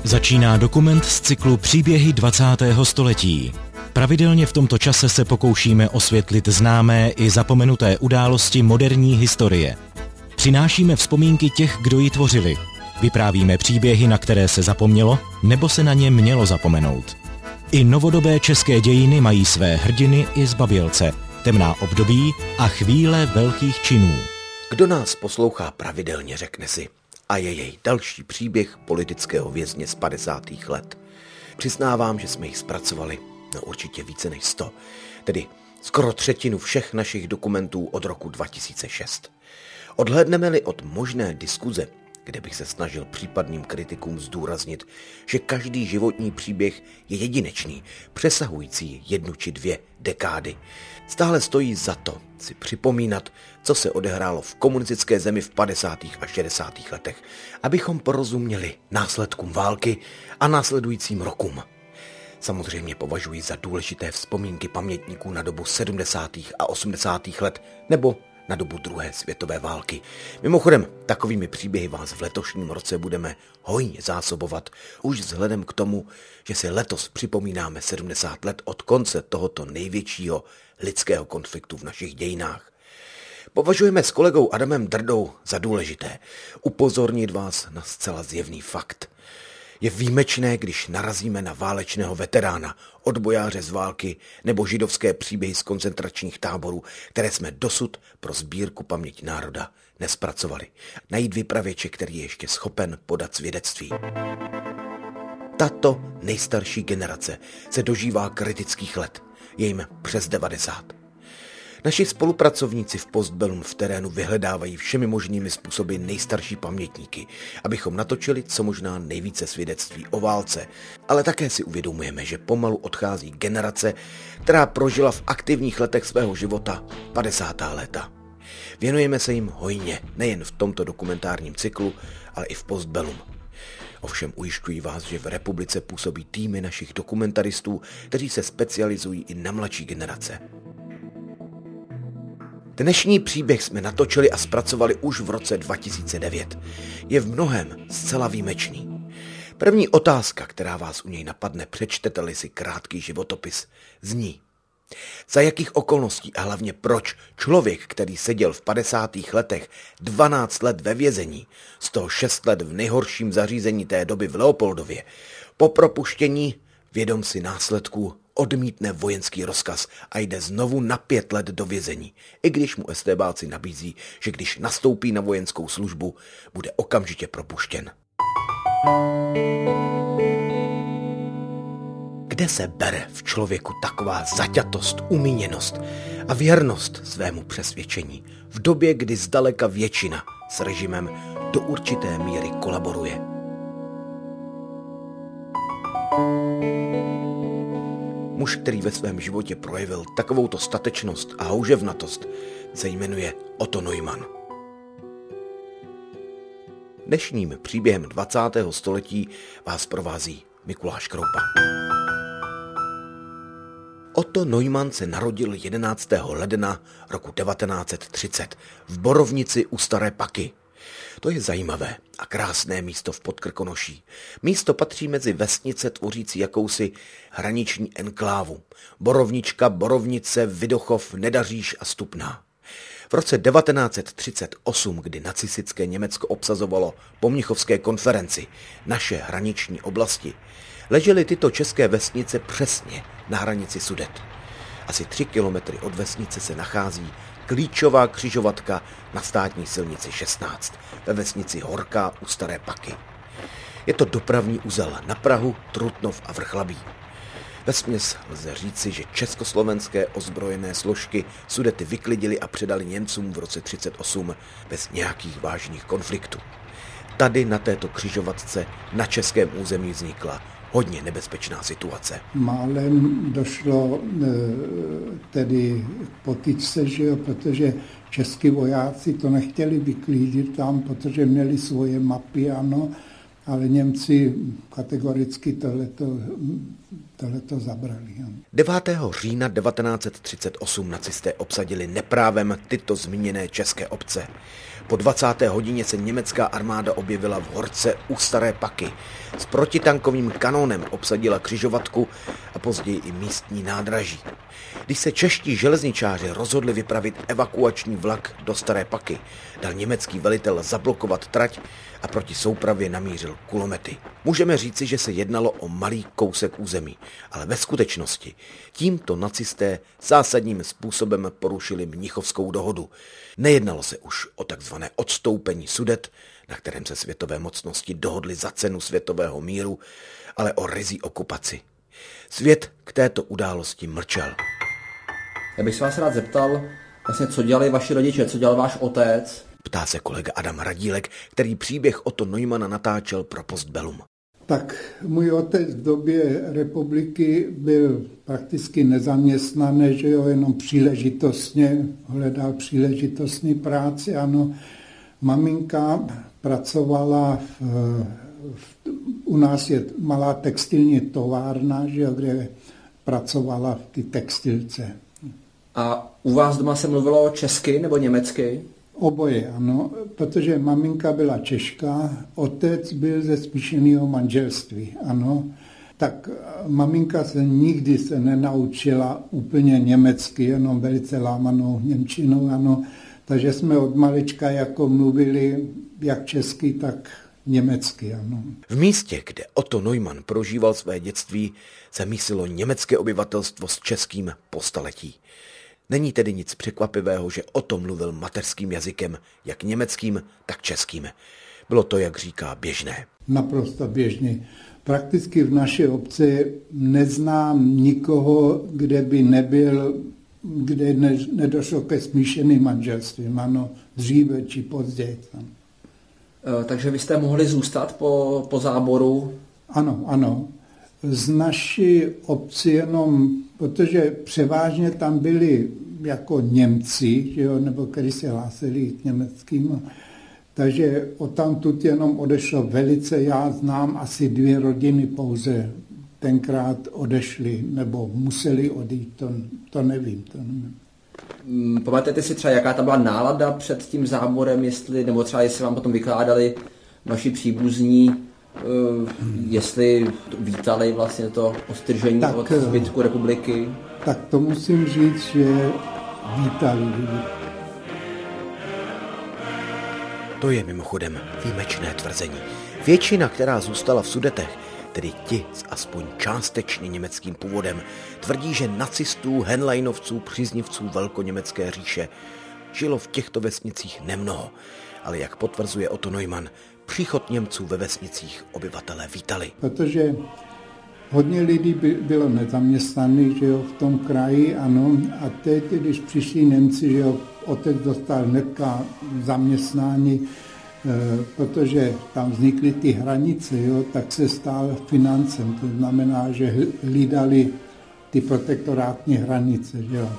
Začíná dokument z cyklu Příběhy 20. století. Pravidelně v tomto čase se pokoušíme osvětlit známé i zapomenuté události moderní historie. Přinášíme vzpomínky těch, kdo ji tvořili. Vyprávíme příběhy, na které se zapomnělo, nebo se na ně mělo zapomenout. I novodobé české dějiny mají své hrdiny i zbabělce, temná období a chvíle velkých činů. Kdo nás poslouchá pravidelně, řekne si, a je jej další příběh politického vězně z 50. let. Přiznávám, že jsme jich zpracovali určitě více než 100, tedy skoro třetinu všech našich dokumentů od roku 2006. Odhlédneme-li od možné diskuze, kde bych se snažil případným kritikům zdůraznit, že každý životní příběh je jedinečný, přesahující 1 či 2 dekády. Stále stojí za to si připomínat, co se odehrálo v komunistické zemi v 50. a 60. letech, abychom porozuměli následkům války a následujícím rokům. Samozřejmě považuji za důležité vzpomínky pamětníků na dobu 70. a 80. let nebo na dobu druhé světové války. Mimochodem, takovými příběhy vás v letošním roce budeme hojně zásobovat, už vzhledem k tomu, že si letos připomínáme 70 let od konce tohoto největšího lidského konfliktu v našich dějinách. Považujeme s kolegou Adamem Drdou za důležité upozornit vás na zcela zjevný fakt. Je výjimečné, když narazíme na válečného veterána, odbojáře z války nebo židovské příběhy z koncentračních táborů, které jsme dosud pro sbírku Paměť národa nespracovali. Najít vypravěče, který je ještě schopen podat svědectví. Tato nejstarší generace se dožívá kritických let. Je jim přes 90. Naši spolupracovníci v Postbellum v terénu vyhledávají všemi možnými způsoby nejstarší pamětníky, abychom natočili co možná nejvíce svědectví o válce, ale také si uvědomujeme, že pomalu odchází generace, která prožila v aktivních letech svého života 50. léta. Věnujeme se jim hojně, nejen v tomto dokumentárním cyklu, ale i v Postbellum. Ovšem ujišťuji vás, že v republice působí týmy našich dokumentaristů, kteří se specializují i na mladší generace. Dnešní příběh jsme natočili a zpracovali už v roce 2009. Je v mnohém zcela výjimečný. První otázka, která vás u něj napadne, přečtete-li si krátký životopis, zní: za jakých okolností a hlavně proč člověk, který seděl v 50. letech 12 let ve vězení, z toho 6 let v nejhorším zařízení té doby v Leopoldově, po propuštění, vědom si následků, odmítne vojenský rozkaz a jde znovu na 5 let do vězení, i když mu estébáci nabízí, že když nastoupí na vojenskou službu, bude okamžitě propuštěn. Kde se bere v člověku taková zaťatost, umíněnost a věrnost svému přesvědčení v době, kdy zdaleka většina s režimem do určité míry kolaboruje? Muž, který ve svém životě projevil takovouto statečnost a houževnatost, se jmenuje Otto Neumann. Dnešním příběhem 20. století vás provází Mikuláš Kroupa. Otto Neumann se narodil 11. ledna roku 1930 v Borovnici u Staré Paky. To je zajímavé a krásné místo v Podkrkonoší. Místo patří mezi vesnice tvořící jakousi hraniční enklávu. Borovnička, Borovnice, Vidochov, Nedaříž a Stupná. V roce 1938, kdy nacistické Německo obsazovalo po Mnichovské konferenci naše hraniční oblasti, ležely tyto české vesnice přesně na hranici Sudet. Asi 3 kilometry od vesnice se nachází klíčová křižovatka na státní silnici 16 ve vesnici Horká u Staré Paky. Je to dopravní uzel na Prahu, Trutnov a Vrchlabí. Vesměs lze říci, že československé ozbrojené složky Sudety vyklidily a předali Němcům v roce 1938 bez nějakých vážných konfliktů. Tady na této křižovatce na českém území vznikla hodně nebezpečná situace. Málem došlo tedy k potyčce, že jo, protože český vojáci to nechtěli vyklídit tam, protože měli svoje mapy, ano, ale Němci kategoricky tohleto zabrali. Ano. 9. října 1938 nacisté obsadili neprávem tyto zmíněné české obce. Po 20. hodině se německá armáda objevila v horce u Staré Paky. S protitankovým kanónem obsadila křižovatku a později i místní nádraží. Když se čeští železničáři rozhodli vypravit evakuační vlak do Staré Paky, dal německý velitel zablokovat trať a proti soupravě namířil kulomety. Můžeme říci, že se jednalo o malý kousek území, ale ve skutečnosti tímto nacisté zásadním způsobem porušili Mnichovskou dohodu. Nejednalo se už o takzvané odstoupení Sudet, na kterém se světové mocnosti dohodly za cenu světového míru, ale o ryzí okupaci. Svět k této události mlčel. Já bych se vás rád zeptal, vlastně, co dělali vaši rodiče, co dělal váš otec? Ptá se kolega Adam Radílek, který příběh Otto Neumanna natáčel pro Postbellum. Tak můj otec v době republiky byl prakticky nezaměstnaný, že jo, jenom příležitostně hledal příležitostný práci, ano. Maminka pracovala u nás je malá textilní továrna, že jo, kde pracovala v té textilce. A u vás doma se mluvilo česky nebo německy? Oboje, ano, protože maminka byla Češka, otec byl ze smíšeného manželství, ano. Tak maminka se nikdy nenaučila úplně německy, jenom velice lámanou němčinou, ano. Takže jsme od malička jako mluvili jak česky, tak německy, ano. V místě, kde Otto Neumann prožíval své dětství, se mísilo německé obyvatelstvo s českým po staletí. Není tedy nic překvapivého, že Otto mluvil mateřským jazykem, jak německým, tak českým. Bylo to, jak říká, běžné. Naprosto běžně. Prakticky v naší obci neznám nikoho, kde by nebyl, kde nedošlo ke smíšeným manželstvím, ano, dříve či později. Takže vy jste mohli zůstat po záboru? Ano. Z naší obci jenom, protože převážně tam byli jako Němci, že jo, nebo kteří se hlásili k německým, takže odtamtud jenom odešlo velice, já znám asi 2 rodiny pouze tenkrát odešli, nebo museli odejít, to nevím. Pamatujete si třeba, jaká tam byla nálada před tím záborem, nebo třeba jestli vám potom vykládali vaši příbuzní, jestli vítali vlastně to odtržení od zbytku republiky? Tak to musím říct, že vítali. To je mimochodem výjimečné tvrzení. Většina, která zůstala v Sudetech, tedy ti s aspoň částečně německým původem, tvrdí, že nacistů, henleinovců, příznivců velkoněmecké říše žilo v těchto vesnicích nemnoho, ale jak potvrzuje Otto Neumann, příchod Němců ve vesnicích obyvatelé vítali. Protože hodně lidí bylo nezaměstnaných, že jo, v tom kraji, ano, a teď, když přišli Němci, že jo, otec dostal hnedka zaměstnání, protože tam vznikly ty hranice, jo, tak se stal financem, to znamená, že hlídali ty protektorátní hranice, že jo.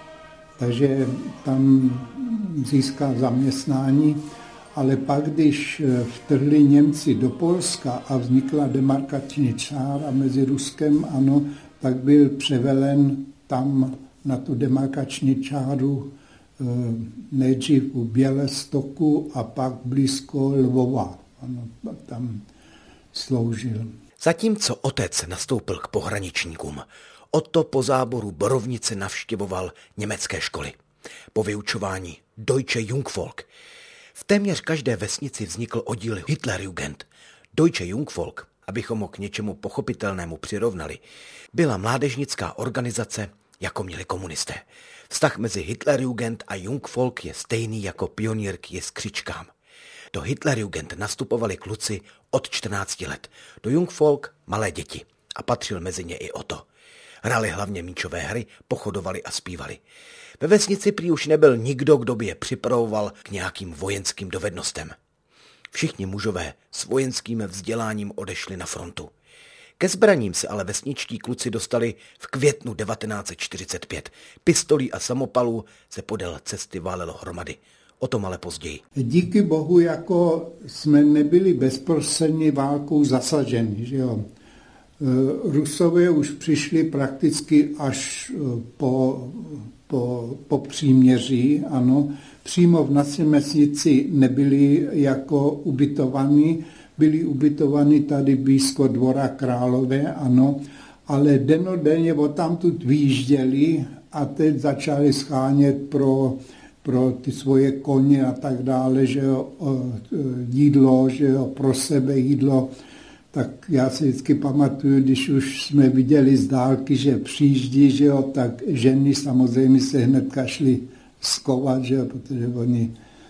Takže tam získal zaměstnání, ale pak, když vtrhli Němci do Polska a vznikla demarkační čára mezi Ruskem, ano, tak byl převelen tam na tu demarkační čáru nejdřív u Bělestoku a pak blízko Lvova. Ano, tam sloužil. Zatímco otec nastoupil k pohraničníkům, Otto po záboru Borovnice navštěvoval německé školy. Po vyučování Deutsche Jungvolk. V téměř každé vesnici vznikl oddíl Hitlerjugend. Deutsche Jungvolk, abychom ho k něčemu pochopitelnému přirovnali, byla mládežnická organizace, jako měli komunisté. Vztah mezi Hitlerjugend a Jungvolk je stejný jako pionýr k jiskřičkám. Do Hitlerjugend nastupovali kluci od 14 let, do Jungvolk malé děti a patřil mezi ně i Otto. Hrali hlavně míčové hry, pochodovali a zpívali. Ve vesnici prý už nebyl nikdo, kdo by je připravoval k nějakým vojenským dovednostem. Všichni mužové s vojenským vzděláním odešli na frontu. Ke zbraním se ale vesničtí kluci dostali v květnu 1945. Pistolí a samopalů se podél cesty válelo hromady. O tom ale později. Díky bohu, jako jsme nebyli bezprostředně válkou zasaženi, že jo. Rusové už přišli prakticky až po po příměří, ano. Přímo v našem vesnici nebyli jako ubytovaní, byli ubytovaní tady blízko Dvora Králové, ano, ale dennodenně odtamtud vyjížděli a teď začali schánět pro ty svoje koně a tak dále, že jo, jídlo, že jo, pro sebe jídlo. Tak já si vždycky pamatuju, když už jsme viděli z dálky, že přijíždí, že jo, tak ženy samozřejmě se hnedka šly skovat, že jo, protože oni,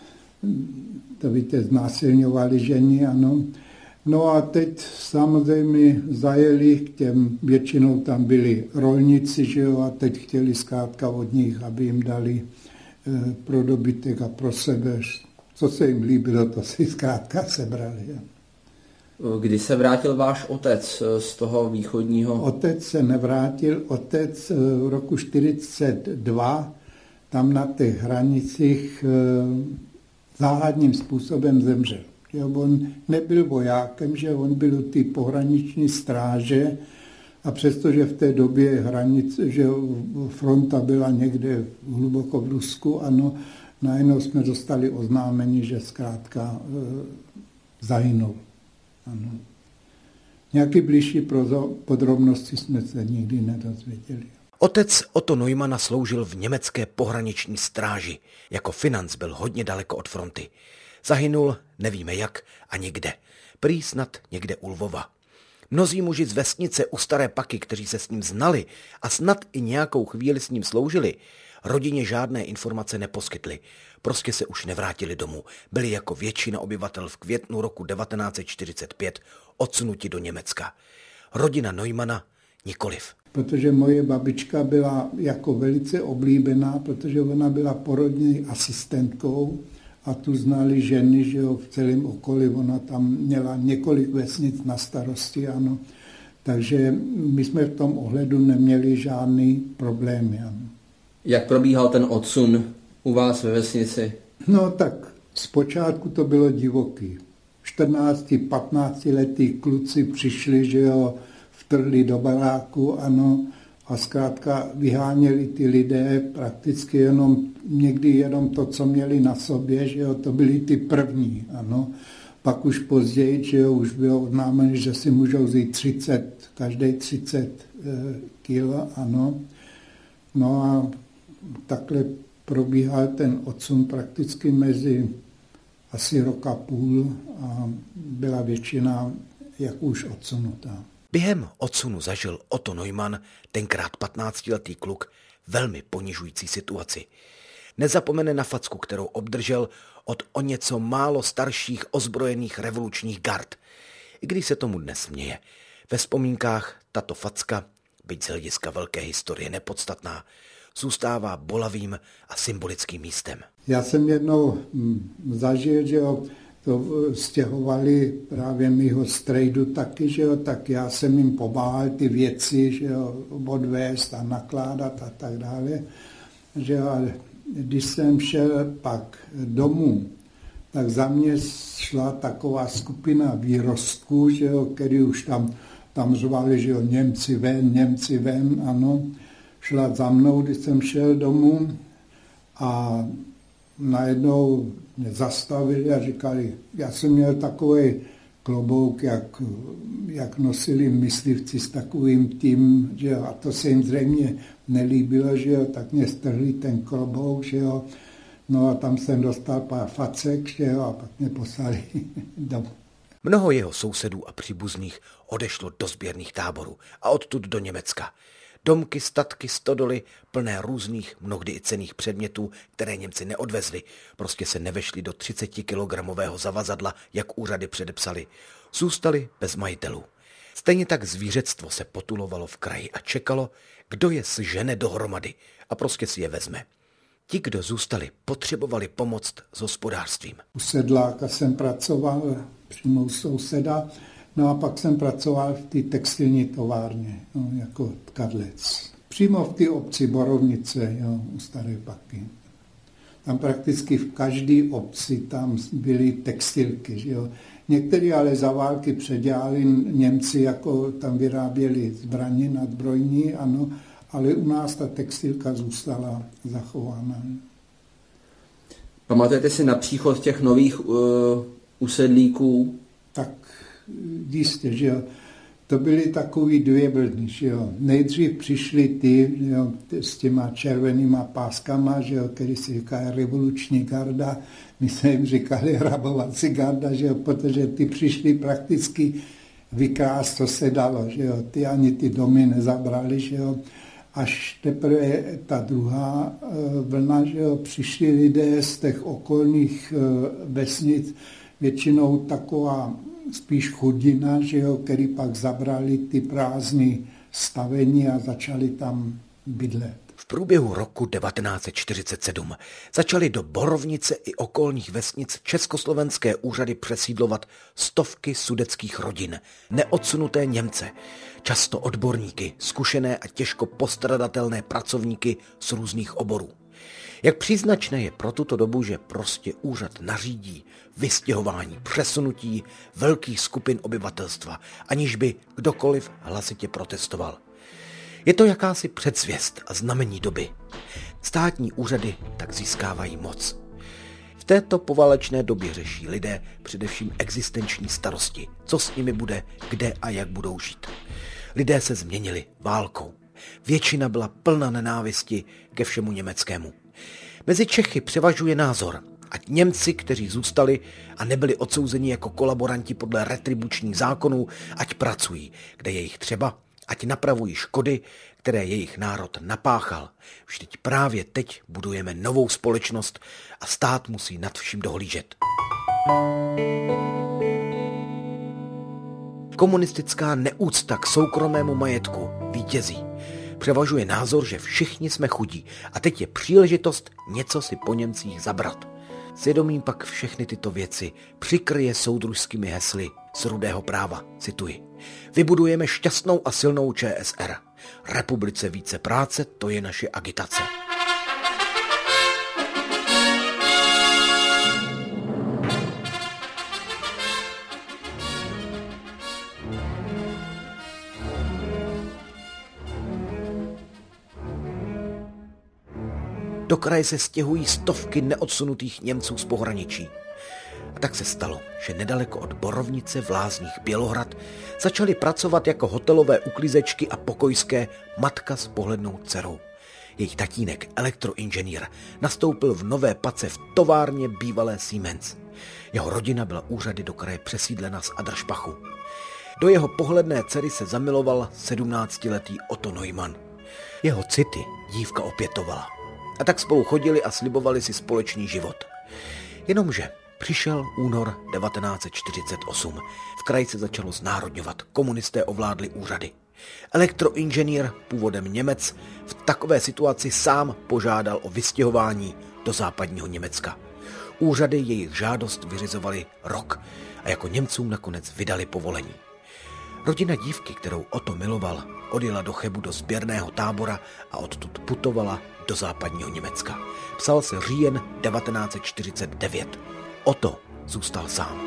to víte, znásilňovali ženy, ano. No a teď samozřejmě zajeli k těm, většinou tam byli rolníci, že jo, a teď chtěli zkrátka od nich, aby jim dali pro dobytek a pro sebe. Co se jim líbilo, to si zkrátka sebrali. Jo. Kdy se vrátil váš otec z toho východního? Otec se nevrátil, otec v roku 1942 tam na těch hranicích záhadným způsobem zemřel. Že on nebyl vojákem, že on byl u té pohraniční stráže a přestože v té době hranice, že fronta byla někde hluboko v Rusku, ano, najednou jsme dostali oznámení, že zkrátka zahynul. Ano. Nějaké blížší podrobnosti jsme se nikdy nedozvěděli. Otec Otto Neumanna sloužil v německé pohraniční stráži. Jako financ byl hodně daleko od fronty. Zahynul, nevíme jak ani kde. Prý snad někde u Lvova. Mnozí muži z vesnice u Staré Paky, kteří se s ním znali a snad i nějakou chvíli s ním sloužili, rodině žádné informace neposkytli. Prostě se už nevrátili domů. Byli jako většina obyvatel v květnu roku 1945 odsunuti do Německa. Rodina Neumanna nikoliv. Protože moje babička byla jako velice oblíbená, protože ona byla porodní asistentkou a tu znali ženy, že jo, v celém okolí. Ona tam měla několik vesnic na starosti, ano. Takže my jsme v tom ohledu neměli žádný problémy, ano. Jak probíhal ten odsun u vás ve vesnici? No tak zpočátku to bylo divoký. 14-15 letý kluci přišli, že jo, vtrhli do baráku, ano, a zkrátka vyháněli ty lidé prakticky někdy jenom to, co měli na sobě, že jo, to byli ty první, ano. Pak už později, že jo, už bylo oznámeno, že si můžou vzít každý 30 kilo, ano. No a takhle probíhal ten odsun prakticky mezi asi rok a půl a byla většina jak už odsunutá. Během odsunu zažil Otto Neumann, tenkrát 15letý kluk, velmi ponižující situaci. Nezapomene na facku, kterou obdržel od o něco málo starších ozbrojených revolučních gard. I když se tomu dnes směje. Ve vzpomínkách tato facka, byť z hlediska velké historie nepodstatná, zůstává bolavým a symbolickým místem. Já jsem jednou zažil, že jo, to stěhovali právě mýho strejdu taky, že jo, tak já jsem jim pomáhal ty věci, že jo, odvést a nakládat a tak dále. Že jo, ale když jsem šel pak domů, tak za mě šla taková skupina výrostků, že jo, který už tam řvali, že jo, Němci ven, ano. Šla za mnou, když jsem šel domů a najednou mě zastavili a říkali, já jsem měl takový klobouk, jak nosili myslivci s takovým tím, že jo, a to se jim zřejmě nelíbilo, že jo, tak mě strhli ten klobouk, že jo, no a tam jsem dostal pár facek, že jo, a pak mě poslali domů. Mnoho jeho sousedů a příbuzných odešlo do sběrných táborů a odtud do Německa. Domky, statky, stodoly, plné různých, mnohdy i cenných předmětů, které Němci neodvezli, prostě se nevešli do 30-kilogramového zavazadla, jak úřady předepsali. Zůstali bez majitelů. Stejně tak zvířectvo se potulovalo v kraji a čekalo, kdo je sežene dohromady a prostě si je vezme. Ti, kdo zůstali, potřebovali pomoct s hospodářstvím. U sedláka jsem pracoval přímo u souseda, no a pak jsem pracoval v té textilní továrně, no, jako tkadlec. Přímo v té obci Borovnice, jo, u Staré Paky. Tam prakticky v každé obci tam byly textilky, že jo. Některé ale za války předělali Němci, jako tam vyráběli zbraně nadbrojní, ano, ale u nás ta textilka zůstala zachována. Pamatujete si na příchod těch nových usedlíků? Tak jistě, že jo. To byly takový dvě vlny, že jo. Nejdřív přišli ty, jo, s těma červenýma páskama, že jo, který si říká revoluční garda. My jsme jim říkali rabovací garda, že jo, protože ty přišli prakticky vykrást, co se dalo, že jo. Ty ani ty domy nezabrali, že jo. Až teprve ta druhá vlna, že jo, přišli lidé z těch okolních vesnic, většinou taková spíš chudina, že jo, který pak zabrali ty prázdné stavení a začali tam bydlet. V průběhu roku 1947 začaly do Borovnice i okolních vesnic československé úřady přesídlovat stovky sudetských rodin, neodsunuté Němce, často odborníky, zkušené a těžko postradatelné pracovníky z různých oborů. Jak příznačné je pro tuto dobu, že prostě úřad nařídí vystěhování, přesunutí velkých skupin obyvatelstva, aniž by kdokoliv hlasitě protestoval. Je to jakási předzvěst a znamení doby. Státní úřady tak získávají moc. V této poválečné době řeší lidé především existenční starosti, co s nimi bude, kde a jak budou žít. Lidé se změnili válkou. Většina byla plná nenávisti ke všemu německému. Mezi Čechy převažuje názor, ať Němci, kteří zůstali a nebyli odsouzeni jako kolaboranti podle retribučních zákonů, ať pracují, kde je jich třeba, ať napravují škody, které jejich národ napáchal. Vždyť právě teď budujeme novou společnost a stát musí nad vším dohlížet. Komunistická neúcta k soukromému majetku vítězí. Převažuje názor, že všichni jsme chudí a teď je příležitost něco si po Němcích zabrat. Svědomím pak všechny tyto věci přikryje soudružskými hesly z Rudého práva. Cituji. Vybudujeme šťastnou a silnou ČSR. Republice více práce, to je naše agitace. Do kraje se stěhují stovky neodsunutých Němců z pohraničí. A tak se stalo, že nedaleko od Borovnice v Lázních Bělohrad začali pracovat jako hotelové uklízečky a pokojské matka s pohlednou dcerou. Jejich tatínek, elektroinženýr, nastoupil v nové pace v továrně bývalé Siemens. Jeho rodina byla úřady do kraje přesídlena z Adršpachu. Do jeho pohledné dcery se zamiloval 17letý Otto Neumann. Jeho city dívka opětovala. A tak spolu chodili a slibovali si společný život. Jenomže přišel únor 1948. V kraji se začalo znárodňovat. Komunisté ovládli úřady. Elektroinženýr, původem Němec, v takové situaci sám požádal o vystěhování do západního Německa. Úřady jejich žádost vyřizovaly rok a jako Němcům nakonec vydali povolení. Rodina dívky, kterou Otto miloval, odjela do Chebu do sběrného tábora a odtud putovala do západního Německa. Psal se říjen 1949. Otto zůstal sám.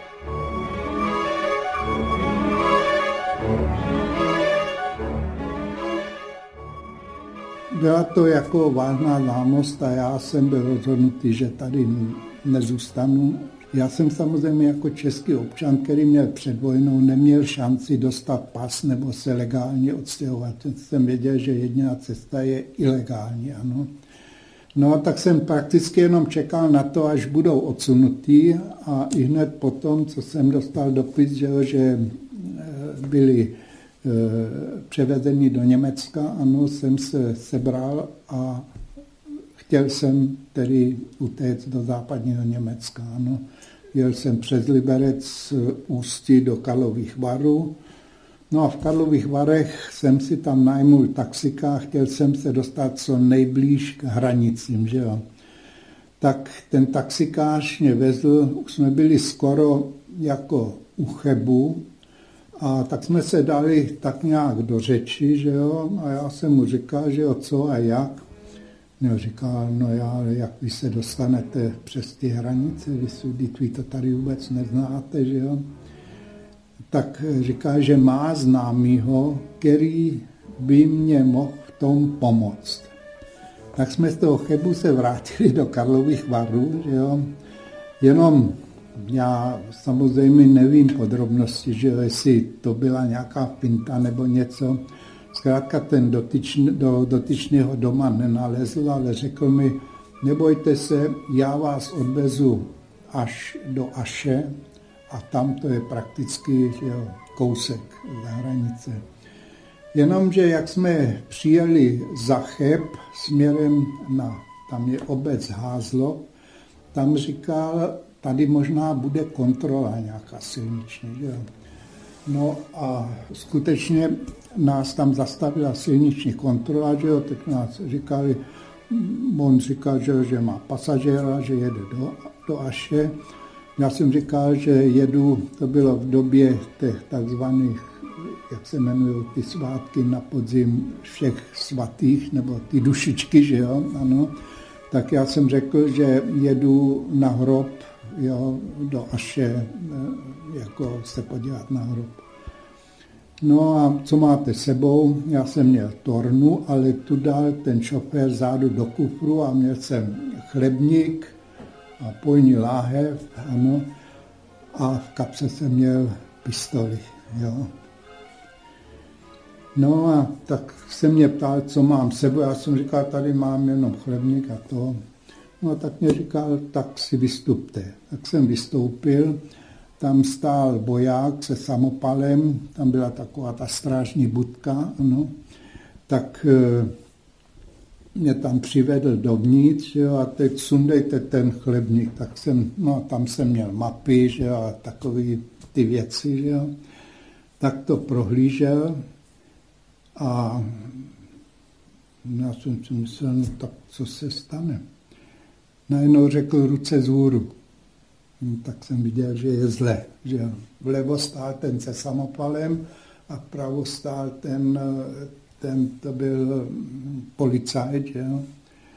Byla to jako vážná známost a já jsem byl rozhodnutý, že tady nezůstanu. Já jsem samozřejmě jako český občan, který měl před vojnou, neměl šanci dostat pas nebo se legálně odstěhovat. Jsem věděl, že jediná cesta je ilegální, ano. No a tak jsem prakticky jenom čekal na to, až budou odsunutí a i hned potom, co jsem dostal dopis, že byli převedeni do Německa, ano, jsem se sebral a chtěl jsem tedy utéct do západního Německa, ano. Jel jsem přes Liberec Ústí do Karlových Varů. No a v Karlových Varech jsem si tam najmul taxika a chtěl jsem se dostat co nejblíž k hranicím, že jo. Tak ten taxikář mě vezl, už jsme byli skoro jako u Chebu, a tak jsme se dali tak nějak do řeči, že jo, a já jsem mu říkal, že jo, co a jak. No, říkal, no jak vy se dostanete přes ty hranice, vy to tady vůbec neznáte, že jo. Tak říká, že má známýho, který by mě mohl tom pomoct. Tak jsme z toho Chebu se vrátili do Karlových Varů, že jo. Jenom já samozřejmě nevím podrobnosti, že jestli to byla nějaká finta nebo něco. Zkrátka ten do dotyčného doma nenalezl, ale řekl mi, nebojte se, já vás odvezu až do Aše a tam to je prakticky kousek za hranice. Jenomže jak jsme přijeli za Cheb směrem tam je obec Házlo, tam říkal, tady možná bude kontrola nějaká silniční. Že? No a skutečně nás tam zastavila silniční kontrola, že jo, tak nás říkali, on říkal, že má pasažéra, že jede do Aše. Já jsem říkal, že jedu, to bylo v době těch takzvaných, jak se jmenují ty svátky na podzim všech svatých, nebo ty dušičky, že jo, ano. Tak já jsem řekl, že jedu na hrob, jo, do Aše, jako se podívat na hrob. No a co máte sebou? Já jsem měl tornu, ale tu dal ten šofér zádu do kufru a měl jsem chlebník a pojní láhev, ano, a v kapse jsem měl pistoli, jo. No a tak se mě ptal, co mám sebou, já jsem říkal, tady mám jenom chlebník a to. No a tak mě říkal, tak si vystupte. Tak jsem vystoupil, tam stál voják se samopalem, tam byla taková ta strážní budka, ano. Tak mě tam přivedl dovnitř, jo, a teď sundejte ten chlebník. Tak jsem, no tam jsem měl mapy, že jo, a takový ty věci, že jo. Tak to prohlížel a já jsem si myslel, no tak co se stane. Najednou řekl ruce vzhůru. No, tak jsem viděl, že je zle. Že vlevo stál ten se samopalem a vpravo stál ten to byl policajt. Že jo.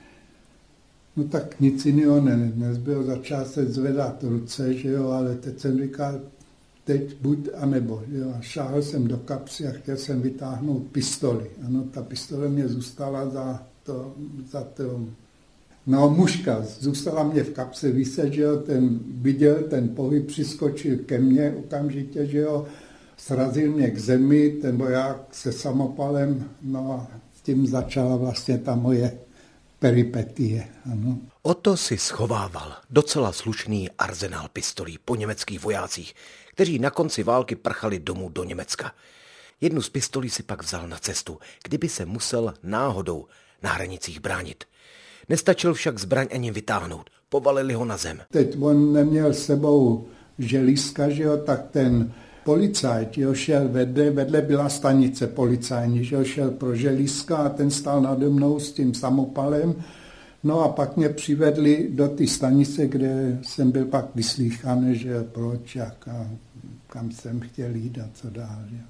No tak nic jiného nezbylo, začal se zvedat ruce, že jo, ale teď jsem říkal, teď buď a nebo. Jo. A šáhl jsem do kapsy a chtěl jsem vytáhnout pistoli. Ano, ta pistole mě zůstala za to. No, mužka zůstala mě v kapse vyset, že jo, ten viděl ten pohyb, přiskočil ke mně okamžitě, že jo, srazil mě k zemi, ten voják se samopalem, no a tím začala vlastně ta moje peripetie, ano. Otto si schovával docela slušný arzenál pistolí po německých vojácích, kteří na konci války prchali domů do Německa. Jednu z pistolí si pak vzal na cestu, kdyby se musel náhodou na hranicích bránit. Nestačil však zbraň ani vytáhnout, povalili ho na zem. Teď on neměl s sebou želízka, že jo, tak ten policajt, jo, šel vedle byla stanice policajní, že jo, šel pro želízka a ten stál nade mnou s tím samopalem. No a pak mě přivedli do té stanice, kde jsem byl pak vyslýchaný, že proč, jak a kam jsem chtěl jít a co dál. Že?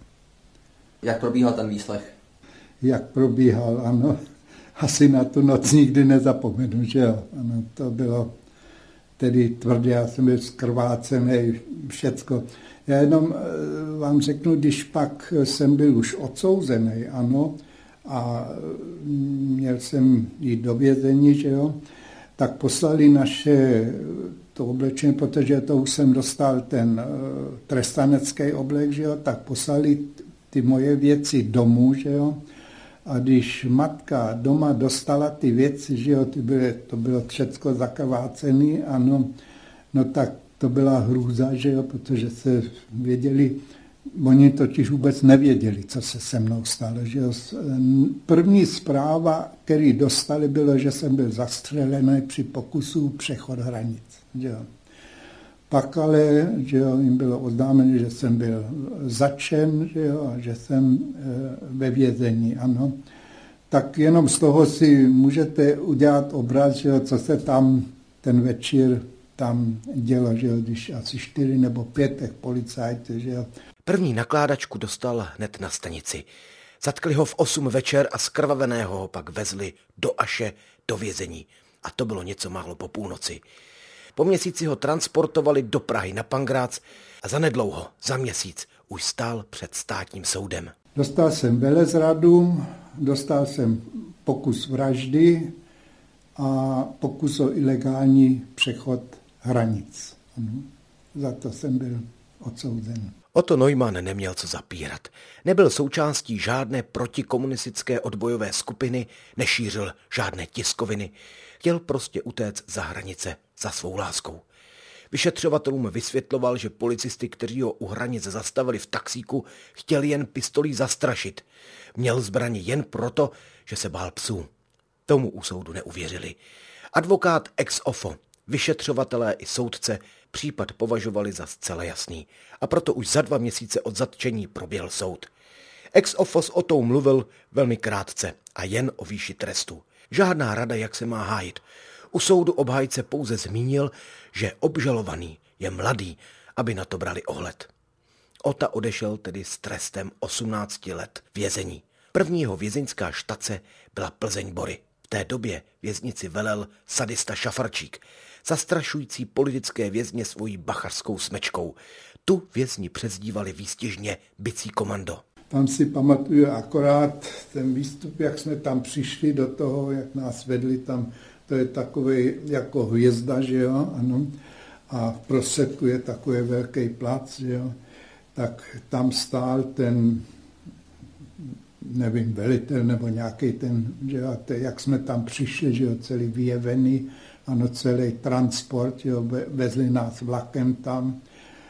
Jak probíhal ten výslech? Jak probíhal, ano. Asi na tu noc nikdy nezapomenu, že jo. Ano, to bylo tedy tvrdě, já jsem byl zkrvácený, všecko. Já jenom vám řeknu, když pak jsem byl už odsouzený, ano, a měl jsem jít do vězení, že jo, tak poslali naše to oblečení, protože to už jsem dostal ten trestanecký oblek, že jo, tak poslali ty moje věci domů, že jo. A když matka doma dostala ty věci, že jo, to bylo všecko zakrvácené, ano, no tak to byla hrůza, že jo, protože se věděli, oni totiž vůbec nevěděli, co se se mnou stalo, že jo. První zpráva, který dostali, bylo, že jsem byl zastřelený při pokusu přechod hranic, že jo. Pak ale, že jo, jim bylo oznámeno, že jsem byl zatčen, že jo, a že jsem ve vězení, ano. Tak jenom z toho si můžete udělat obraz, že jo, co se tam ten večer tam dělo, že jo, když asi 4 nebo 5 těch policajtů, že jo. První nakládačku dostal hned na stanici. Zatkli ho v 8 večer a zkrvaveného ho pak vezli do Aše, do vězení. A to bylo něco málo po půlnoci. Po měsíci ho transportovali do Prahy na Pankrác a zanedlouho, za měsíc, už stál před státním soudem. Dostal jsem velezradu, dostal jsem pokus vraždy a pokus o ilegální přechod hranic. Za to jsem byl odsouzen. Otto Neumann neměl co zapírat. Nebyl součástí žádné protikomunistické odbojové skupiny, nešířil žádné tiskoviny. Chtěl prostě utéct za hranice za svou láskou. Vyšetřovatelům vysvětloval, že policisty, kteří ho u hranice zastavili v taxíku, chtěli jen pistolí zastrašit. Měl zbraně jen proto, že se bál psů. Tomu u soudu neuvěřili. Advokát ex offo, vyšetřovatelé i soudce případ považovali za zcela jasný a proto už za 2 měsíce od zatčení proběhl soud. Ex offo s Ottou mluvil velmi krátce a jen o výši trestu. Žádná rada, jak se má hájit. U soudu obhájce pouze zmínil, že obžalovaný je mladý, aby na to brali ohled. Ota odešel tedy s trestem 18 let vězení. První jeho vězeňská štace byla Plzeň Bory. V té době věznici velel sadista Šafarčík, zastrašující politické vězně svojí bachařskou smečkou. Tu vězni přezdívali výstižně Bicí komando. Tam si pamatuju akorát ten výstup, jak jsme tam přišli do toho, jak nás vedli tam, to je takový jako hvězda, že jo, ano, a v prostředku je takový velký plac, že jo, tak tam stál ten, nevím, velitel nebo nějaký ten, že jo, jak jsme tam přišli, že jo, celý vyjevený, ano, celý transport, jo, vezli nás vlakem tam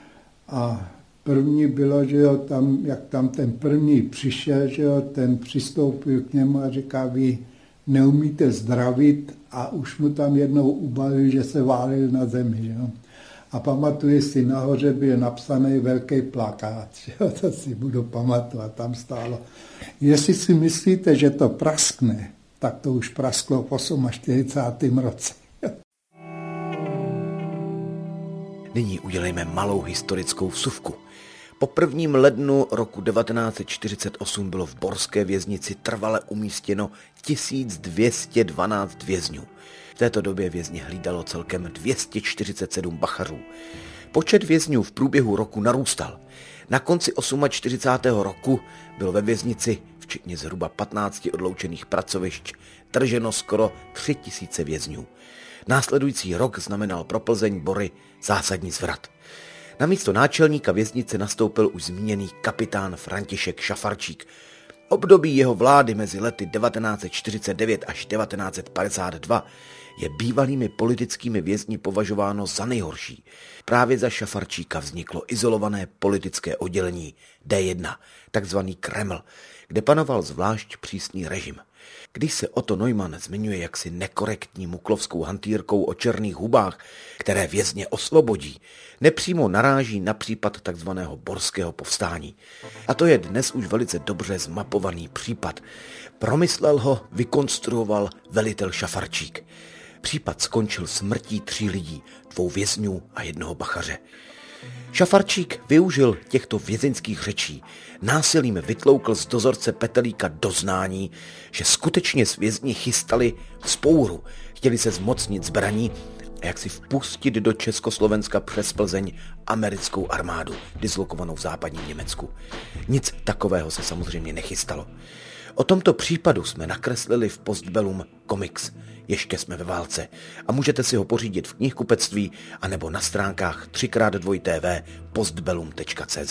a první bylo, že jo, tam, jak tam ten první přišel, že jo, ten přistoupil k němu a říká, vy neumíte zdravit a už mu tam jednou ubalil, že se válil na zemi, že jo. A pamatuju si, nahoře byl napsaný velký plakát, že jo, to si budu pamatovat, tam stálo. Jestli si myslíte, že to praskne, tak to už prasklo v 48. roce. Nyní udělejme malou historickou vsuvku. Po 1. lednu roku 1948 bylo v borské věznici trvale umístěno 1212 vězňů. V této době vězně hlídalo celkem 247 bachařů. Počet vězňů v průběhu roku narůstal. Na konci 48. roku bylo ve věznici, včetně zhruba 15 odloučených pracovišť, drženo skoro 3000 vězňů. Následující rok znamenal pro Plzeň Bory zásadní zvrat. Na místo náčelníka věznice nastoupil už zmíněný kapitán František Šafarčík. Období jeho vlády mezi lety 1949 až 1952 je bývalými politickými vězni považováno za nejhorší. Právě za Šafarčíka vzniklo izolované politické oddělení D1, takzvaný Kreml, kde panoval zvlášť přísný režim. Když se Otto Neumann zmiňuje jaksi nekorektní muklovskou hantýrkou o černých hubách, které vězně osvobodí, nepřímo naráží na případ takzvaného borského povstání. A to je dnes už velice dobře zmapovaný případ. Promyslel ho, vykonstruoval velitel Šafarčík. Případ skončil smrtí 3 lidí, 2 vězňů a 1 bachaře. Šafarčík využil těchto vězeňských řečí. Násilím vytloukl z dozorce Petelíka doznání, že skutečně s vězni chystali vzpouru, chtěli se zmocnit zbraní a jak si vpustit do Československa přes Plzeň americkou armádu, dislokovanou v západním Německu. Nic takového se samozřejmě nechystalo. O tomto případu jsme nakreslili v Postbellum komiks Ještě jsme ve válce a můžete si ho pořídit v knihkupectví anebo na stránkách 3x2tv postbellum.cz.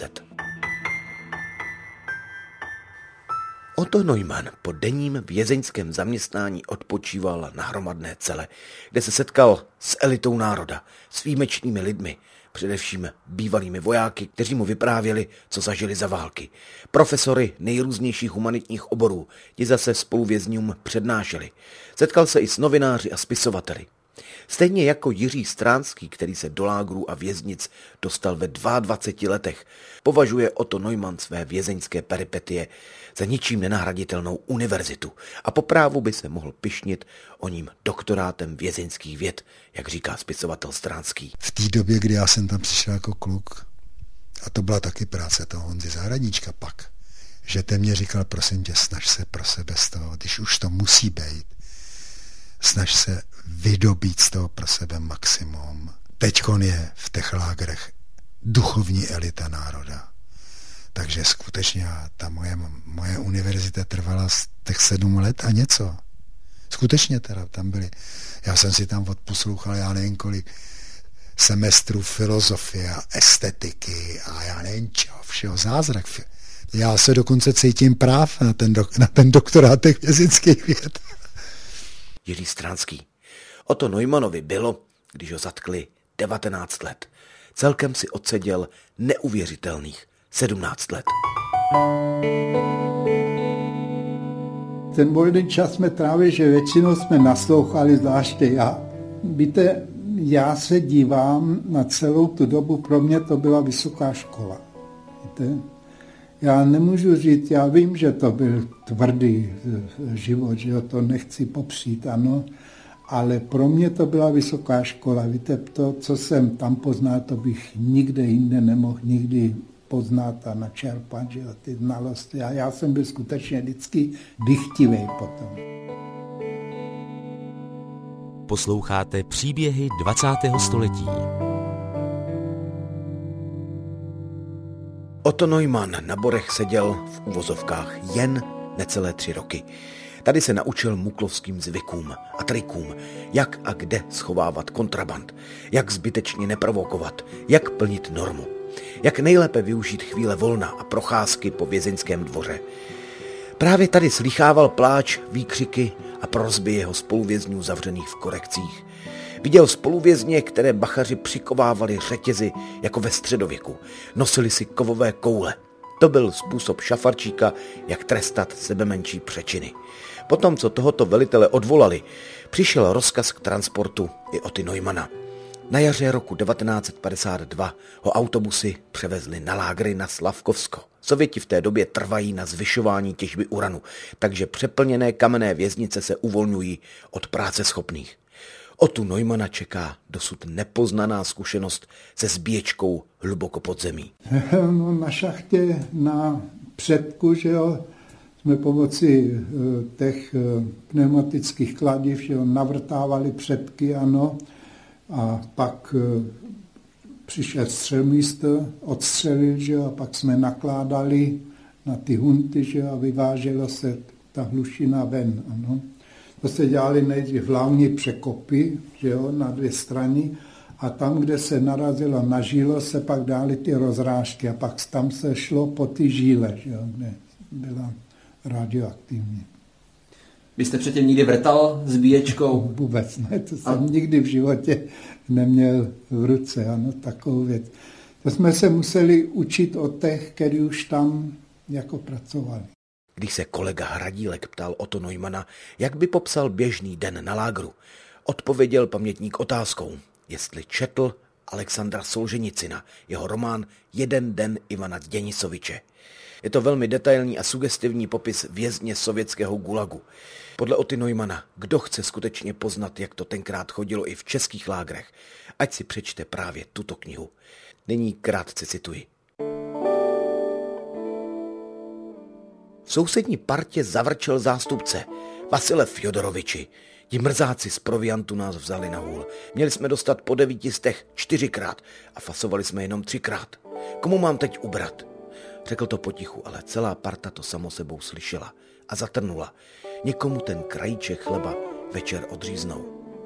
Otto Neumann po denním vězeňském zaměstnání odpočíval na hromadné cele, kde se setkal s elitou národa, s výjimečnými lidmi, především bývalými vojáky, kteří mu vyprávěli, co zažili za války. Profesory nejrůznějších humanitních oborů, ti zase spoluvězňům přednášeli. Setkal se i s novináři a spisovateli. Stejně jako Jiří Stránský, který se do lágrů a věznic dostal ve 22 letech, považuje Otto Neumann své vězeňské peripetie za ničím nenahraditelnou univerzitu a po právu by se mohl pyšnit o ním doktorátem vězeňských věd, jak říká spisovatel Stránský. V té době, kdy já jsem tam přišel jako kluk, a to byla taky práce toho Honzy Zahradníčka pak, že ten mě říkal, prosím tě, snaž se pro sebe z toho, když už to musí být, snaž se vydobít z toho pro sebe maximum. Teďkon je v těch lágrech duchovní elita národa. Takže skutečně ta moje univerzita trvala těch 7 let a něco. Skutečně teda tam byli. Já jsem si tam odposlouchal, já nevím kolik semestrů filozofie a estetiky a já nevím čeho, všeho, zázrak. Já se dokonce cítím práv na ten doktorát těch fyzických věd. Jiří Stránský. Otto Neumannovi bylo, když ho zatkli, 19 let. Celkem si odseděl neuvěřitelných 17 let. Ten volný čas jsme trávili, že většinou jsme naslouchali, zvláště já. Víte, já se dívám na celou tu dobu, pro mě to byla vysoká škola. Víte? Já nemůžu říct, já vím, že to byl tvrdý život, že to nechci popřít, ano, ale pro mě to byla vysoká škola. Víte, to, co jsem tam poznal, to bych nikde jinde nemohl nikdy poznat a načerpat, že ty znalosti. A já jsem byl skutečně vždycky dychtivý potom. Posloucháte příběhy 20. století. Otto Neumann na Borech seděl v uvozovkách jen necelé 3 roky. Tady se naučil muklovským zvykům a trikům, jak a kde schovávat kontraband, jak zbytečně neprovokovat, jak plnit normu, jak nejlépe využít chvíle volna a procházky po vězeňském dvoře. Právě tady slýchával pláč, výkřiky a prosby jeho spoluvězňů zavřených v korekcích. Viděl spoluvězně, které bachaři přikovávali řetězy jako ve středověku. Nosili si kovové koule. To byl způsob šafarčíka, jak trestat sebemenší přečiny. Potom, co tohoto velitele odvolali, přišel rozkaz k transportu i Otty Neumanna. Na jaře roku 1952 ho autobusy převezli na lágry na Slavkovsko. Sověti v té době trvají na zvyšování těžby uranu, takže přeplněné kamenné věznice se uvolňují od práce schopných. Ottu Neumanna čeká dosud nepoznaná zkušenost se zbíječkou hluboko pod zemí. No, na šachtě na předku, že jo, jsme pomocí těch pneumatických kladiv, že jo, navrtávali předky, ano, a pak přišel střelmístr, odstřelil, že jo, a pak jsme nakládali na ty hunty, že jo, a vyvážela se ta hlušina ven, ano. To se dělali nejdřív hlavní překopy, že jo, na 2 strany, a tam, kde se narazilo na žílo, se pak dály ty rozrážky a pak tam se šlo po ty žíle, že jo, kde byla radioaktivní. Vy jste předtím nikdy vrtal zbíječkou? Vůbec ne, to jsem nikdy v životě neměl v ruce, ano, takovou věc. To jsme se museli učit od těch, kteří už tam jako pracovali. Když se kolega Hradílek ptal Otto Neumanna, jak by popsal běžný den na lágru, odpověděl pamětník otázkou, jestli četl Alexandra Solženicina, jeho román Jeden den Ivana Děnisoviče. Je to velmi detailní a sugestivní popis vězně sovětského gulagu. Podle Otty Neumanna, kdo chce skutečně poznat, jak to tenkrát chodilo i v českých lágrech, ať si přečte právě tuto knihu. Nyní krátce cituji. V sousední partě zavrčel zástupce Vasile Fjodoroviči. Ti mrzáci z proviantu nás vzali na hůl. Měli jsme dostat po 900 4krát a fasovali jsme jenom 3krát. Komu mám teď ubrat? Řekl to potichu, ale celá parta to samo sebou slyšela a zatrnula. Někomu ten krajíček chleba večer odříznou.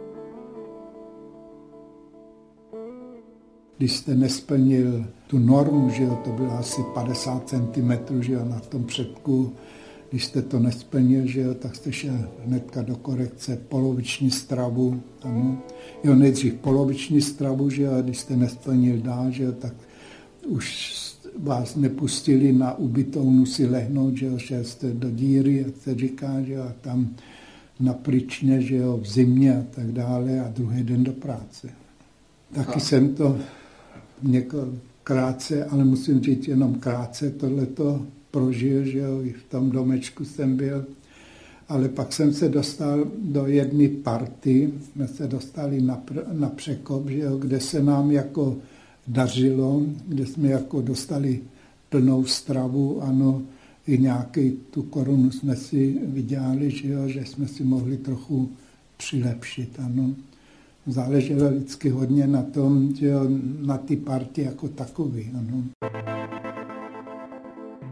Když jste nesplnil tu normu, že jo, to bylo asi 50 cm, že jo, na tom předku, když jste to nesplnil, že jo, tak jste šel hnedka do korekce poloviční stravu, ano. Jo, nejdřív poloviční stravu, že jo, a když jste nesplnil dál, že jo, tak už vás nepustili na ubytovnu si lehnout, že jo, šel jste do díry, jak se říká, že jo, a tam na pryčně, že jo, v zimě a tak dále a druhý den do práce. Taky jsem to krátce, ale musím říct jenom krátce, tohleto prožil, že jo, i v tom domečku jsem byl, ale pak jsem se dostal do jedné party, jsme se dostali na překop, že jo, kde se nám jako dařilo, kde jsme jako dostali plnou stravu, ano, i nějaký tu korunu jsme si vydělali, že jo, že jsme si mohli trochu přilepšit, ano. Záleželo vždycky hodně na tom, že jo, na ty party jako takový, ano.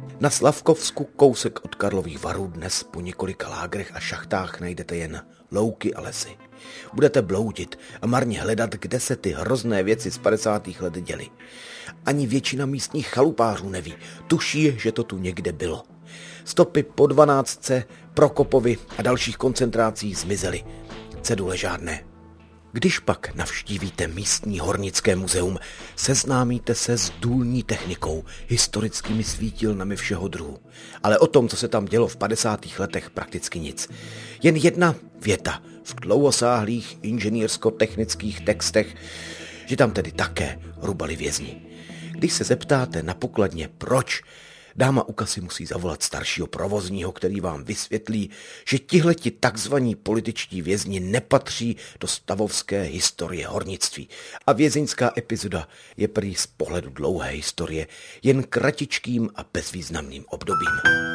Na Slavkovsku, kousek od Karlových Varů, dnes po několika lágrech a šachtách najdete jen louky a lesy. Budete bloudit a marně hledat, kde se ty hrozné věci z 50. let děly. Ani většina místních chalupářů neví, tuší, že to tu někde bylo. Stopy po 12, Prokopovi a dalších koncentracích zmizely. Cedule žádné. Když pak navštívíte místní hornické muzeum, seznámíte se s důlní technikou, historickými svítilnami všeho druhu. Ale o tom, co se tam dělo v 50. letech, prakticky nic. Jen jedna věta v dlouhosáhlých inženýrsko-technických textech, že tam tedy také rubali vězni. Když se zeptáte na pokladně proč, dáma u kasy musí zavolat staršího provozního, který vám vysvětlí, že tihleti takzvaní političtí vězni nepatří do stavovské historie hornictví a vězeňská epizoda je prý z pohledu dlouhé historie jen kratičkým a bezvýznamným obdobím.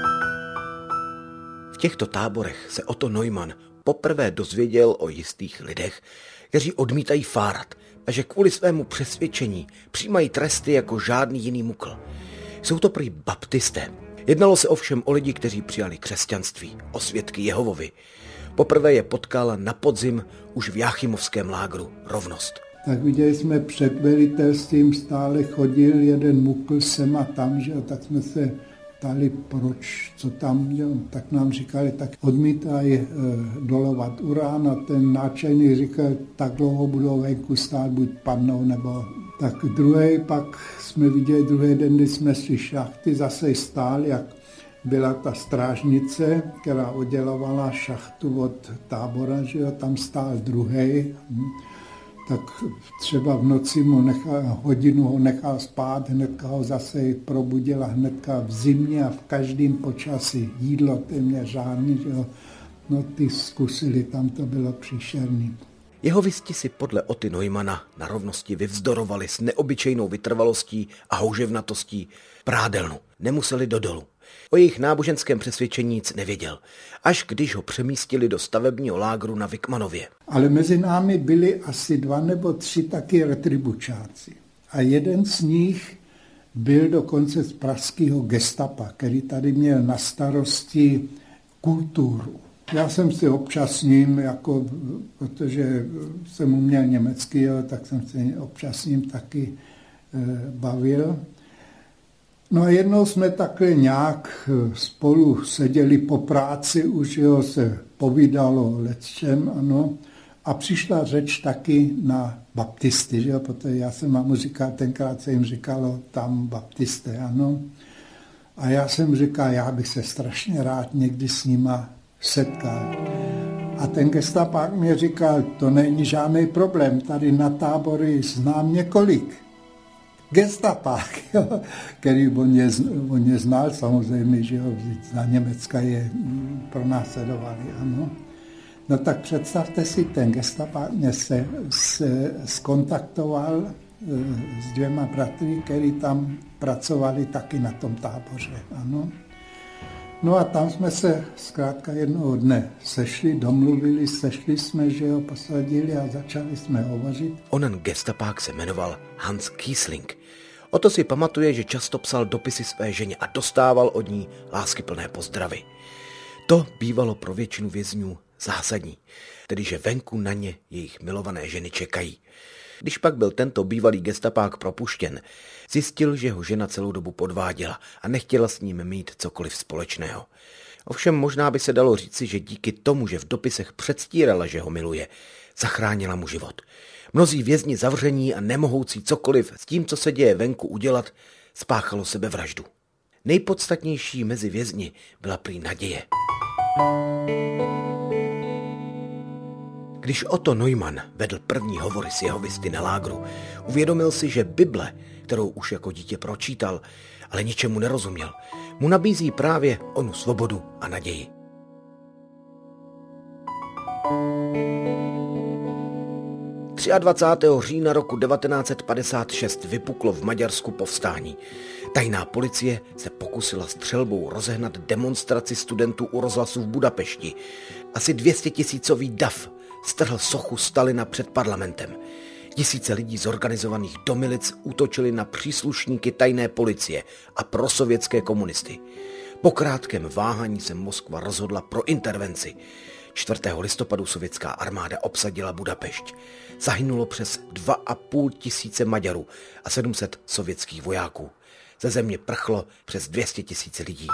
V těchto táborech se Otto Neumann poprvé dozvěděl o jistých lidech, kteří odmítají fárat a že kvůli svému přesvědčení přijímají tresty jako žádný jiný mukl. Jsou to prý baptisté. Jednalo se ovšem o lidi, kteří přijali křesťanství, o svědky Jehovovi. Poprvé je potkal na podzim už v Jáchymovském lágru Rovnost. Tak viděli jsme před velitelstvím, stále chodil jeden mukl sem a tam, že? Tak jsme se ptali, proč, co tam, že? Tak nám říkali, tak odmítají dolovat urán a ten náčelník říkal, tak dlouho budou venku stát, buď padnou, nebo tak druhý, pak jsme viděli druhý den, kdy jsme šli šachty, zase stál, jak byla ta strážnice, která oddělovala šachtu od tábora, že jo, tam stál druhý. Tak třeba v noci hodinu ho nechal spát, hnedka ho zase probudila, hnedka v zimě a v každém počasí jídlo téměř žádný, že jo. No ty zkusili, tam to bylo příšerný. Jehovisti si podle Otty Neumanna na Rovnosti vyvzdorovali s neobyčejnou vytrvalostí a houževnatostí prádelnu. Nemuseli do dolu. O jejich náboženském přesvědčení nic nevěděl, až když ho přemístili do stavebního lágru na Vikmanově. Ale mezi námi byli asi 2 nebo 3 taky retribučáci. A jeden z nich byl dokonce z pražského gestapa, který tady měl na starosti kulturu. Já jsem si občas s ním, jako, protože jsem uměl německy, jo, tak jsem se občas s ním taky bavil. No a jednou jsme takhle nějak spolu seděli po práci, už jo, se povídalo lecčem, ano, a přišla řeč taky na baptisty, že jo, protože já jsem mámu říkal, tenkrát se jim říkalo tam baptisté, ano. A já jsem říkal, já bych se strašně rád někdy s nima setkal. A ten gestapák mě říkal, to není žádný problém, tady na tábory znám několik. Gestapák, jo, který on je znal samozřejmě, že jo, za Německa je pronásledovali, ano. No tak představte si, ten gestapák mě se skontaktoval s 2 bratry, který tam pracovali taky na tom táboře, ano. No a tam jsme se zkrátka jednoho dne sešli, domluvili, sešli jsme, že ho posadili a začali jsme hovořit. Onen gestapák se jmenoval Hans Kiesling. Otto si pamatuje, že často psal dopisy své ženě a dostával od ní láskyplné pozdravy. To bývalo pro většinu vězňů zásadní, tedy že venku na ně jejich milované ženy čekají. Když pak byl tento bývalý gestapák propuštěn, zjistil, že ho žena celou dobu podváděla a nechtěla s ním mít cokoliv společného. Ovšem možná by se dalo říci, že díky tomu, že v dopisech předstírala, že ho miluje, zachránila mu život. Mnozí vězni zavření a nemohoucí cokoliv s tím, co se děje venku udělat, spáchalo sebevraždu. Nejpodstatnější mezi vězni byla prý naděje. Když Otto Neumann vedl první hovory s jehovisty na lágru, uvědomil si, že Bible, kterou už jako dítě pročítal, ale ničemu nerozuměl, mu nabízí právě onu svobodu a naději. – 23. října roku 1956 vypuklo v Maďarsku povstání. Tajná policie se pokusila střelbou rozehnat demonstraci studentů u rozhlasu v Budapešti. Asi 200 000 dav strhl sochu Stalina před parlamentem. Tisíce lidí zorganizovaných do milic útočili na příslušníky tajné policie a prosovětské komunisty. Po krátkém váhání se Moskva rozhodla pro intervenci. 4. listopadu sovětská armáda obsadila Budapešť. Zahynulo přes 2,5 tisíce Maďarů a 700 sovětských vojáků. Ze země prchlo přes 200 tisíc lidí.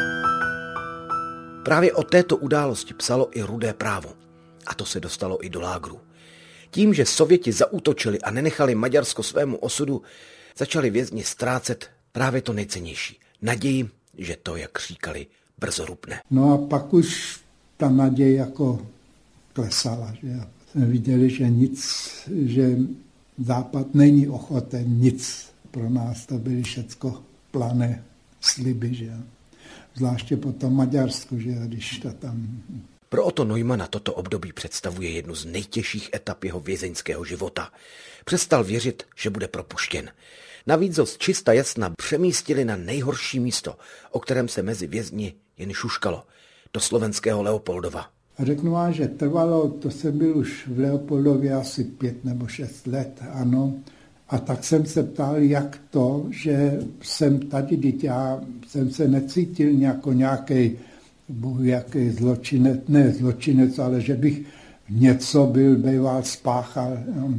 Právě o této události psalo i Rudé právo. A to se dostalo i do lágru. Tím, že Sověti zaútočili a nenechali Maďarsko svému osudu, začali vězni ztrácet právě to nejcennější. Naději, že to, jak říkali, brzo rupne. No a pak už ta naděje jako klesala. Že jsme viděli, že nic, že Západ není ochoten nic. Pro nás to byly všecko plané sliby, že zvláště potom Maďarsku, že když to tam... Pro Otto Neumanna toto období představuje jednu z nejtěžších etap jeho vězeňského života. Přestal věřit, že bude propuštěn. Navíc ho z čista jasna přemístili na nejhorší místo, o kterém se mezi vězni jen šuškalo, do slovenského Leopoldova. Řeknu vám, že trvalo, to jsem byl už v Leopoldově asi 5 nebo 6 let, ano. A tak jsem se ptal, jak to, že jsem tady, teď já jsem se necítil jako nějaký zločinec, ne zločinec, ale že bych něco býval spáchal.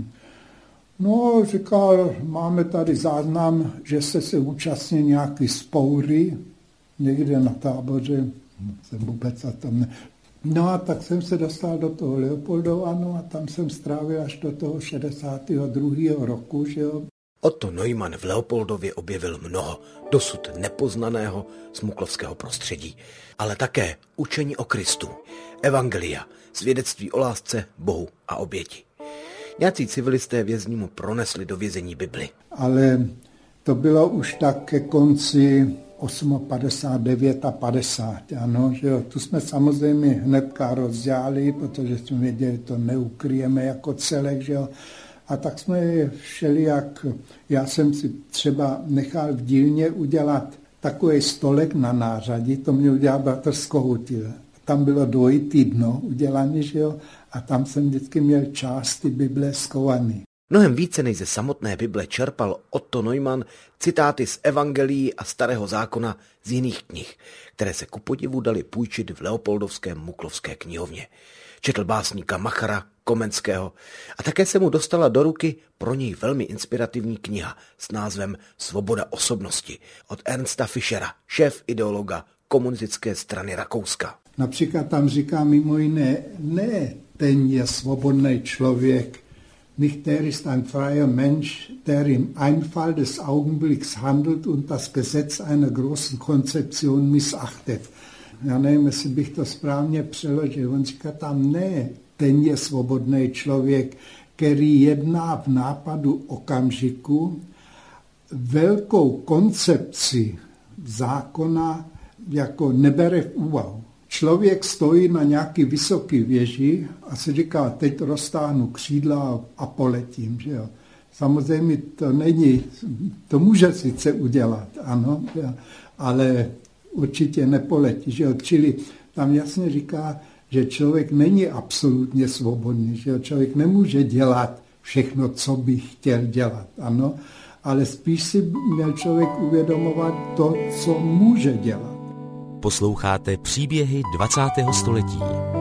No, říkal, máme tady záznam, že se účastnil nějaký spoury někde na táboře, jsem vůbec o tom ne. No a tak jsem se dostal do toho Leopoldova, no a tam jsem strávil až do toho 62. roku, že jo. Otto Neumann v Leopoldově objevil mnoho dosud nepoznaného smuklovského prostředí, ale také učení o Kristu, evangelia, svědectví o lásce, Bohu a oběti. Nějací civilisté vězni mu pronesli do vězení Bibli. Ale to bylo už tak ke konci 59 a 50, ano, že jo. Tu jsme samozřejmě hnedka rozdělali, protože jsme věděli, to neukryjeme jako celek, že jo. A tak jsme šeli, jak já jsem si třeba nechal v dílně udělat takový stolek na nářadí, to mě udělal bratr z Kohutil. Tam bylo dvojitý dno udělané, že jo, a tam jsem vždycky měl části Bible skovaný. Mnohem více než ze samotné Bible čerpal Otto Neumann citáty z evangelií a Starého zákona z jiných knih, které se ku podivu dali půjčit v Leopoldovské Muklovské knihovně. Četl básníka Machara, Komenského a také se mu dostala do ruky pro něj velmi inspirativní kniha s názvem Svoboda osobnosti od Ernsta Fischera, šéf ideologa komunistické strany Rakouska. Například tam říká mimo jiné, ne, ten je svobodný člověk, nicht der ist ein freier Mensch, der im Einfall des Augenblicks handelt und das Gesetz einer großen Konzeption missachtet. Já nevím, jestli bych to správně přeložil. On říká tam, ne, ten je svobodný člověk, který jedná v nápadu okamžiku, velkou koncepci zákona jako nebere v úvahu. Člověk stojí na nějaký vysoký věži a si říká, teď roztáhnu křídla a poletím. Že jo. Samozřejmě to není, to může sice udělat, ano, ale určitě nepoletí. Že jo. Čili tam jasně říká, že člověk není absolutně svobodný, že jo. Člověk nemůže dělat všechno, co by chtěl dělat, ano, ale spíš si měl člověk uvědomovat to, co může dělat. Posloucháte příběhy 20. století.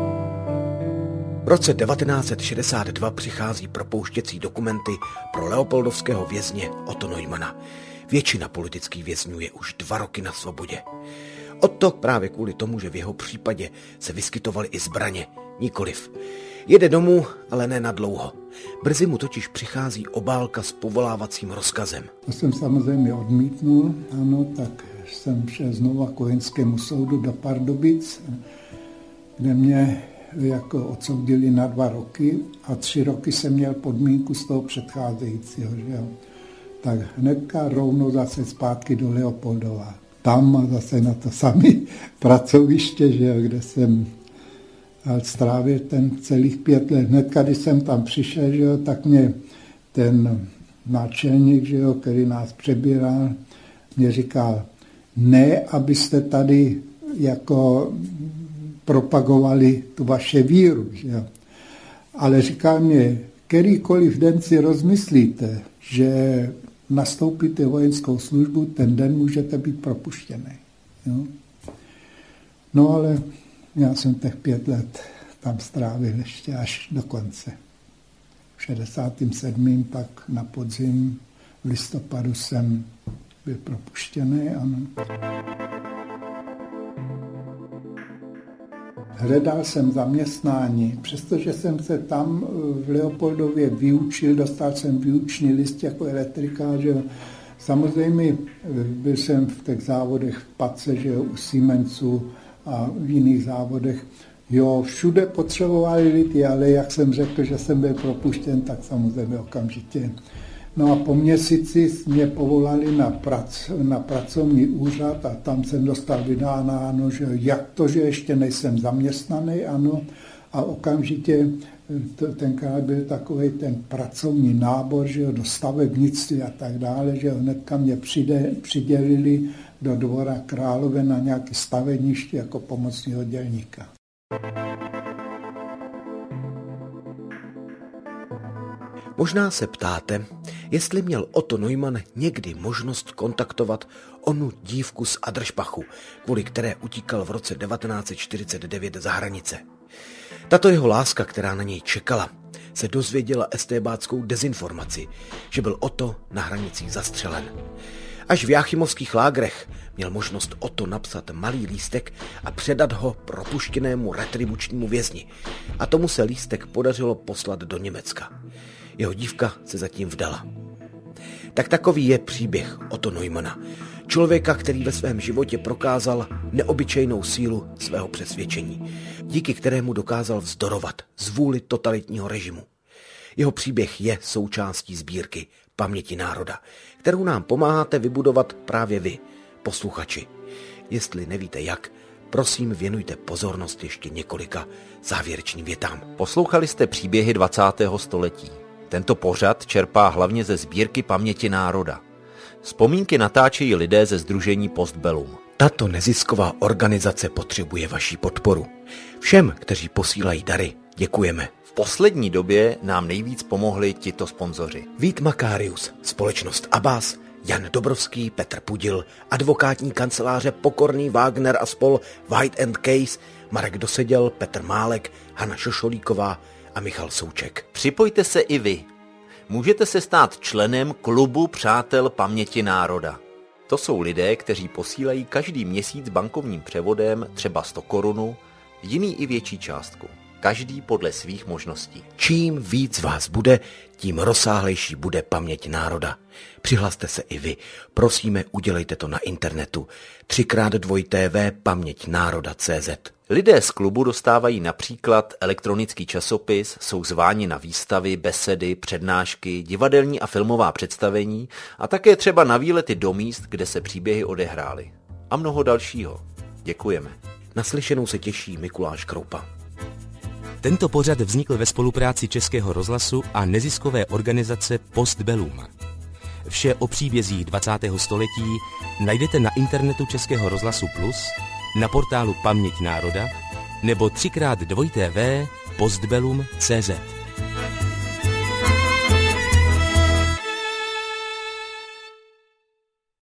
V roce 1962 přichází propouštěcí dokumenty pro leopoldovského vězně Otto Neumanna. Většina politických vězňů je už 2 roky na svobodě. Otto právě kvůli tomu, že v jeho případě se vyskytovaly i zbraně, nikoliv. Jede domů, ale ne na dlouho. Brzy mu totiž přichází obálka s povolávacím rozkazem. To jsem samozřejmě odmítnul, ano, tak jsem šel znovu k vojenskému soudu do Pardubic, kde mě jako odsoudili na 2 roky a 3 roky jsem měl podmínku z toho předcházejícího. Že jo. Tak hnedka rovnou zase zpátky do Leopoldova. Tam zase na to samé pracoviště, že jo, kde jsem strávil ten celých 5 let. Hnedka, když jsem tam přišel, že jo, tak mě ten náčelník, že jo, který nás přebíral, mě říkal, ne, abyste tady jako propagovali tu vaše víru, že jo. Ale říkal mě, kterýkoliv den si rozmyslíte, že nastoupíte vojenskou službu, ten den můžete být propuštěný. Jo? No ale já jsem těch 5 let tam strávil ještě až do konce. V 67. pak na podzim v listopadu jsem byl propuštěný. Ano. Hledal jsem zaměstnání, přestože jsem se tam v Leopoldově vyučil, dostal jsem výuční list jako elektrikář. Samozřejmě byl jsem v těch závodech v Pace, že u Siemensu a v jiných závodech. Jo, všude potřebovali lidi, ale jak jsem řekl, že jsem byl propuštěn, tak samozřejmě okamžitě. No a po měsíci mě povolali na pracovní úřad a tam jsem dostal vydáno, ano, že jak to, že ještě nejsem zaměstnaný, ano, a okamžitě tenkrát byl takový ten pracovní nábor, že jo, do stavebnictví a tak dále, že hnedka mě přidělili do Dvora Králové na nějaké stavebniště jako pomocného dělníka. Možná se ptáte, jestli měl Otto Neumann někdy možnost kontaktovat onu dívku z Adršpachu, kvůli které utíkal v roce 1949 za hranice. Tato jeho láska, která na něj čekala, se dozvěděla estébáckou dezinformaci, že byl Otto na hranicích zastřelen. Až v jáchymovských lágrech měl možnost Otto napsat malý lístek a předat ho propuštěnému retribučnímu vězni. A tomu se lístek podařilo poslat do Německa. Jeho dívka se zatím vdala. Tak takový je příběh Otto Neumanna. Člověka, který ve svém životě prokázal neobyčejnou sílu svého přesvědčení, díky kterému dokázal vzdorovat zvůli totalitního režimu. Jeho příběh je součástí sbírky Paměti národa, kterou nám pomáháte vybudovat právě vy, posluchači. Jestli nevíte jak, prosím věnujte pozornost ještě několika závěrečným větám. Poslouchali jste příběhy 20. století. Tento pořad čerpá hlavně ze sbírky Paměti národa. Vzpomínky natáčejí lidé ze sdružení Postbellum. Tato nezisková organizace potřebuje vaši podporu. Všem, kteří posílají dary, děkujeme. V poslední době nám nejvíc pomohli tito sponzoři. Vít Makarius, společnost Abbas, Jan Dobrovský, Petr Pudil, advokátní kanceláře Pokorný, Wagner a spol, White and Case, Marek Doseděl, Petr Málek, Hana Šošolíková a Michal Souček. Připojte se i vy. Můžete se stát členem klubu Přátel Paměti národa. To jsou lidé, kteří posílají každý měsíc bankovním převodem třeba 100 korun, jiný i větší částku. Každý podle svých možností. Čím víc vás bude, tím rozsáhlejší bude paměť národa. Přihlaste se i vy. Prosíme, udělejte to na internetu. 3x2 paměťnároda.cz. Lidé z klubu dostávají například elektronický časopis, jsou zváni na výstavy, besedy, přednášky, divadelní a filmová představení a také třeba na výlety do míst, kde se příběhy odehrály. A mnoho dalšího. Děkujeme. Naslyšenou se těší Mikuláš Kroupa. Tento pořad vznikl ve spolupráci Českého rozhlasu a neziskové organizace Postbellum. Vše o příbězích 20. století najdete na internetu Českého rozhlasu Plus, na portálu Paměť národa nebo 3x2 postbellum.cz.